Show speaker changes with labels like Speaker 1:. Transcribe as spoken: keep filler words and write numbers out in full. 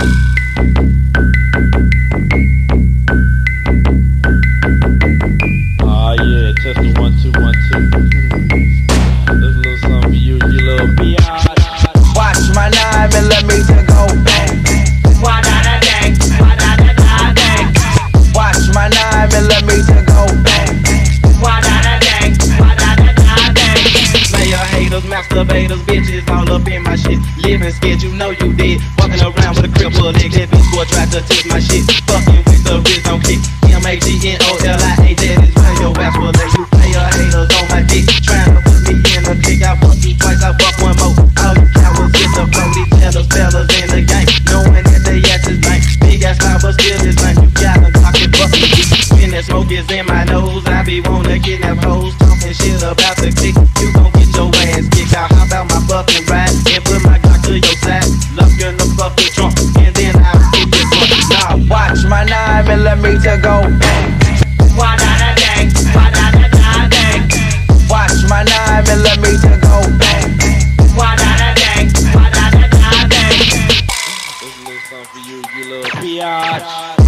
Speaker 1: Oh yeah, test the one two one two. There's a little something for you, you little biatch.
Speaker 2: Watch my nine millimeter go bang.
Speaker 3: Why da da dang, why da da da dang.
Speaker 2: Watch my nine millimeter go bang.
Speaker 3: Why da da dang, why da da da dang.
Speaker 4: Player haters, masturbators, bitches all up in my shit. Living scared, you know you did. Walking around with a crib full of leg. That bitch boy tried to tip my shit. Fucking with the wrist on kick. M A G N O L I A, that is where your ass will let you. Player haters on my dick, trying to put me in a dick. I fuck you twice, I fuck one more. All you cowards get the flow. These fellas, fellas in the game, knowing that they ass is blank. Big ass mouth, but still is blank. You gotta talk it, fuck it. When that smoke is in my nose, I be wanna kidnap hoes, talking shit about the click. You gon' get your ass kicked out. Hop out my fucking ride and put my Glock to your side. Lock you in the fucking trunk, and then I'll get this one. Nah,
Speaker 2: Watch my nine millimeter go bang.
Speaker 3: Why da da dang, why da da da dang.
Speaker 2: Watch my nine millimeter go bang.
Speaker 3: Why da da dang, why da da da dang.
Speaker 1: There's a little something for you, you little biatch.